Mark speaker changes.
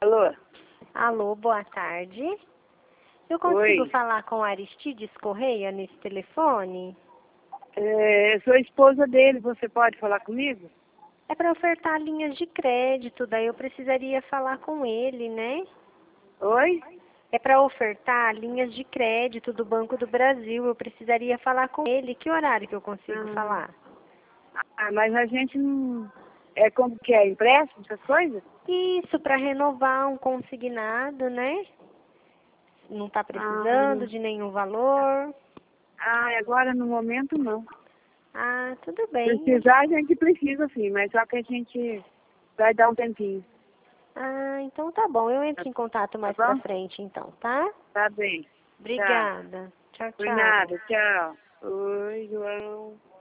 Speaker 1: Alô?
Speaker 2: Alô, boa tarde. Eu consigo
Speaker 1: Oi.
Speaker 2: falar com Aristides Correia nesse telefone?
Speaker 1: Eu sou a esposa dele, você pode falar comigo?
Speaker 2: É para ofertar linhas de crédito, daí eu precisaria falar com ele, né?
Speaker 1: Oi?
Speaker 2: É para ofertar linhas de crédito do Banco do Brasil, eu precisaria falar com ele. Que horário que eu consigo falar?
Speaker 1: Mas a gente não... É como que é? Empréstimo, essas coisas?
Speaker 2: Isso, para renovar um consignado, né? Não está precisando
Speaker 1: Ah,
Speaker 2: de nenhum valor.
Speaker 1: agora no momento não.
Speaker 2: Ah, tudo bem.
Speaker 1: Precisar a gente precisa sim, mas só que a gente vai dar um tempinho,
Speaker 2: Ah, então tá bom. Eu
Speaker 1: tá,
Speaker 2: entro em contato
Speaker 1: tá
Speaker 2: mais pra
Speaker 1: bom?
Speaker 2: frente, então, tá?
Speaker 1: Tá bem. Tá.
Speaker 2: Obrigada. Tchau,
Speaker 1: Por
Speaker 2: tchau.
Speaker 1: nada, tchau. Oi, João.